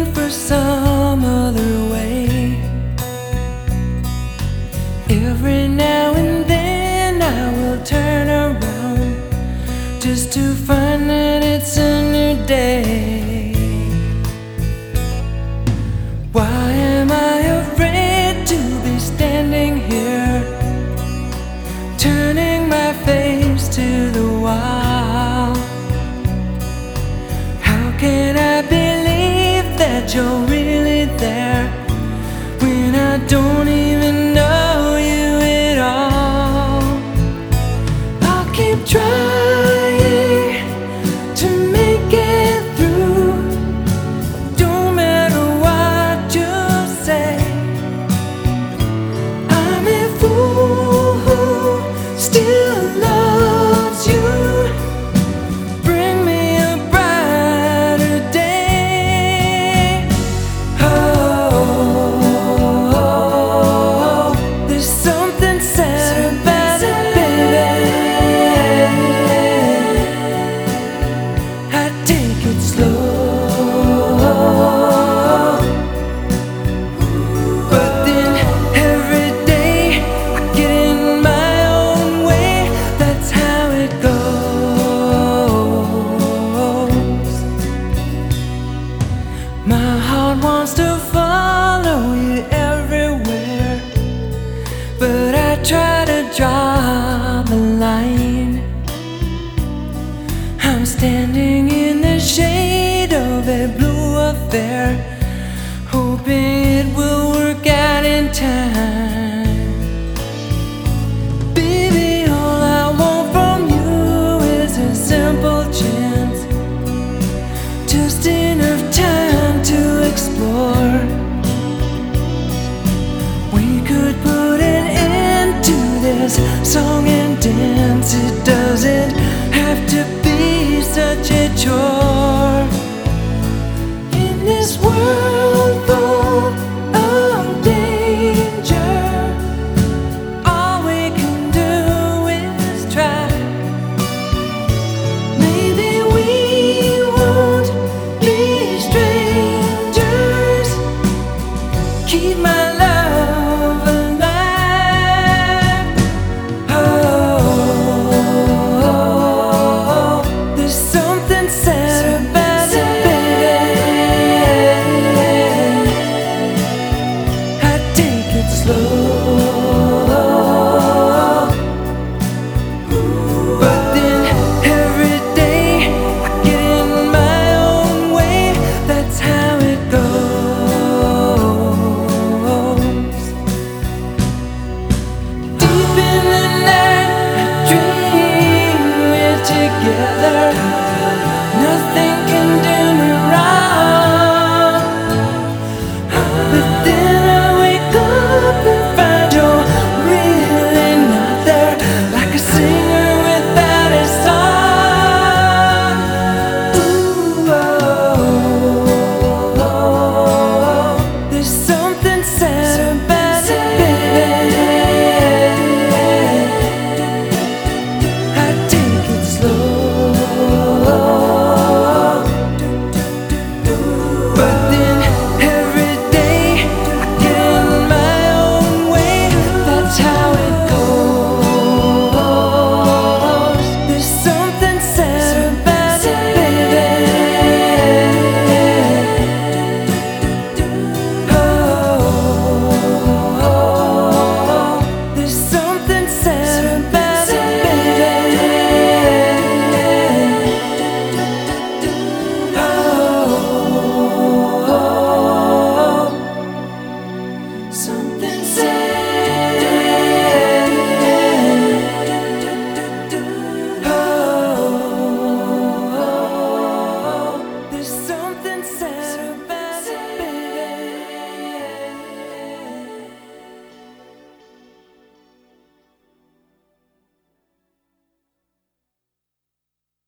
for some other way. Every now and then I will turn around just to find that it's a new day. Why am I afraid to be standing here, turning my face to the wall? How can I believe that you're really there when I don't even know you at all? I'll keep trying to make it through, don't matter what you say. I'm a fool who still loves you. Bring me a brighter day. Oh, there's something sad about it, baby. I take it slow, but then every day I get in my own way. That's how it goes. My heart wants to follow you everywhere, but I try to draw the line. I'm standing in the shade of a blue affair, hoping it will work out in time. Baby, all I want from you is a simple chance, just enough time to explore. We could put an end to this song and dance. It doesn't have to be such a chore. In this world